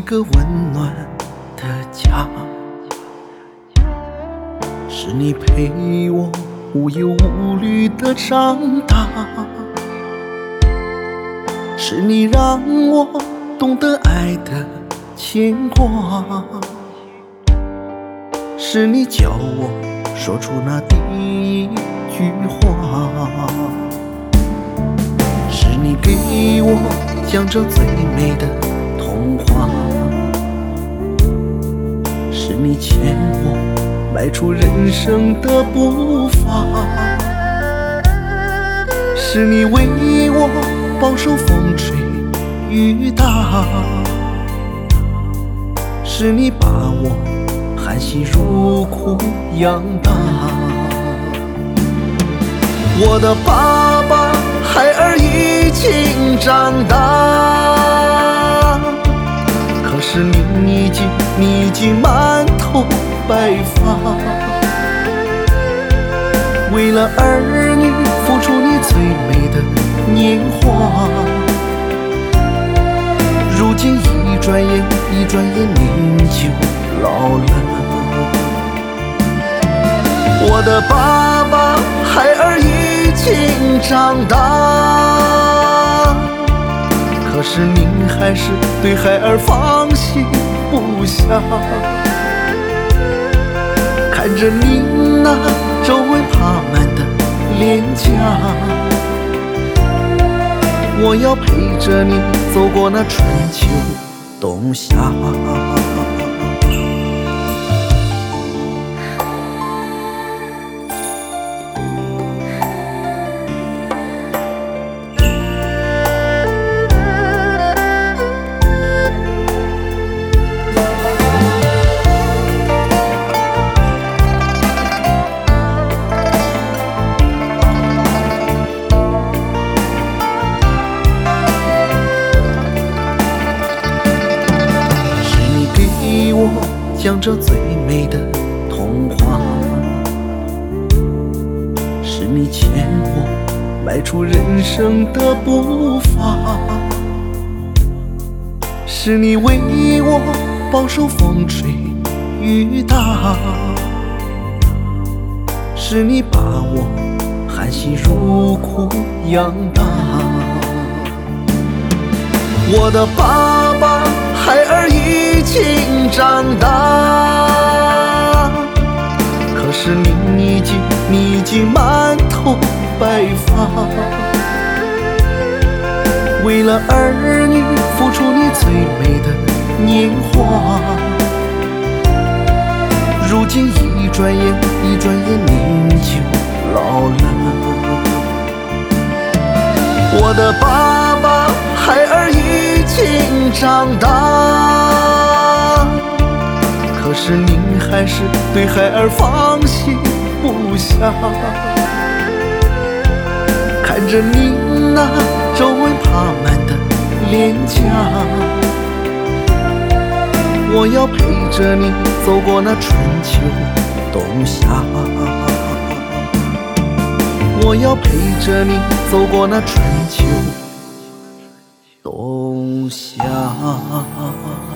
个温暖的家，是你陪我无忧无虑的长大，是你让我懂得爱的牵挂，是你教我说出那第一句话，是你给我讲着最美的童话，是你牵我迈出人生的步伐，是你为我饱受风吹雨打，是你把我含辛茹苦养大。我的爸爸，孩儿已经长大，可是你已经满头白发，为了儿女付出你最美的年华，如今一转眼您就老了。我的爸爸，孩儿已经长大，可是您还是对孩儿放心不下，看着您那皱纹爬满的脸颊，我要陪着你走过那春秋冬夏。讲着最美的童话，是你牵我迈出人生的步伐，是你为我饱受风吹雨打，是你把我含辛茹苦养大。我的爸爸，孩儿已经长大，可是你已经满头白发，为了儿女付出你最美的年华，如今一转眼您就老了。我的爸爸，孩儿已经长大，可是您还是对孩儿放心不下，看着您那皱纹爬满的脸颊，我要陪着你走过那春秋冬夏，我要陪着你走过那春秋冬夏。